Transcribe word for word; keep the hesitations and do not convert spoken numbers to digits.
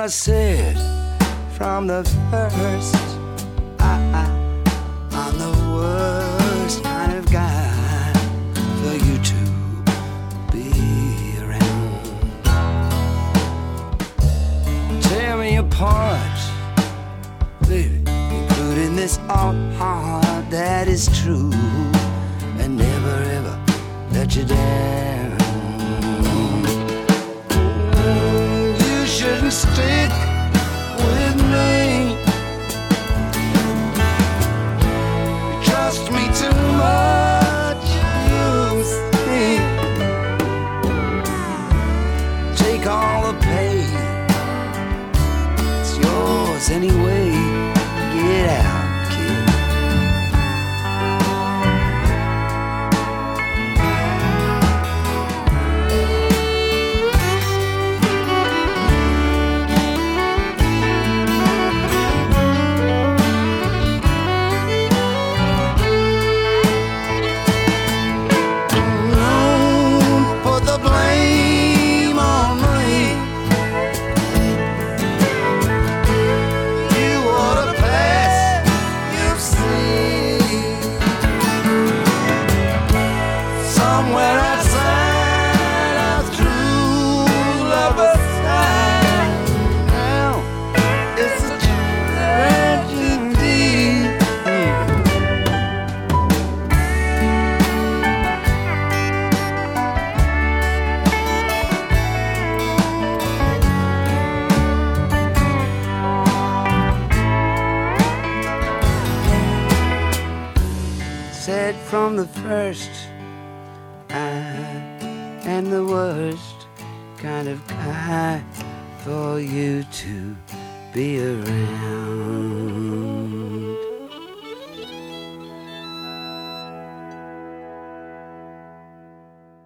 said from the first, I, I, I'm the worst kind of guy for you to be around. Tear me apart, baby, including this all heart that is true, and never ever let you down. You shouldn't stick with me. You trust me too much, you think. Take all the pain, it's yours anyway. Get out, kid. Said from the first, I am the worst kind of guy for you to be around.